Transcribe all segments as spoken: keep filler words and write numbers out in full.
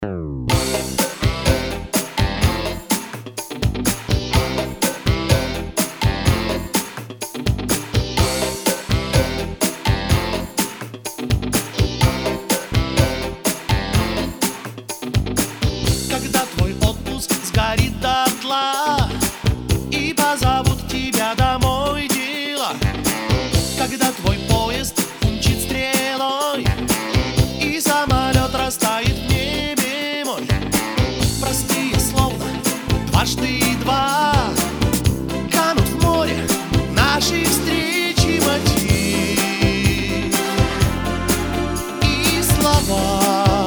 Когда твой отпуск сгорит дотла и позовут тебя домой дела, когда твой поезд умчит стрелой и самолет растает в небе мой, простые словно дважды два канут в море нашей встречи мотив и слова.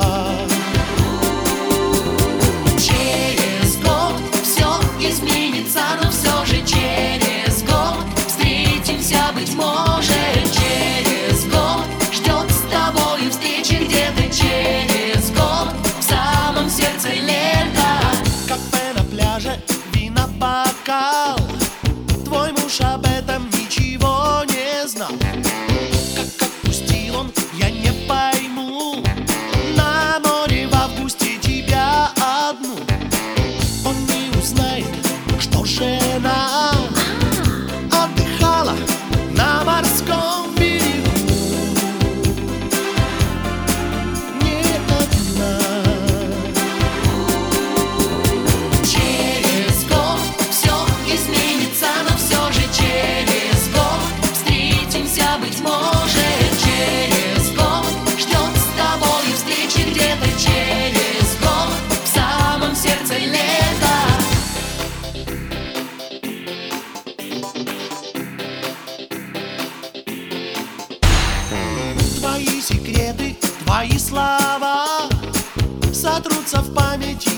Но все же через год встретимся, быть может, через год ждет с тобой встречи где-то через год в самом сердце лета. Кафе на пляже, вина, бокал, твой муж об этом ничего не знал. Как отпустил он, я не пойму, на море в августе тебя одну. Он не узнает, что жена отдыхала на морском берегу не одна. Через год все изменится, но все же через год встретимся, быть может, через год ждет с тобой встречи где-то через год в самом сердце лета. Твои секреты, твои слова сотрутся в памяти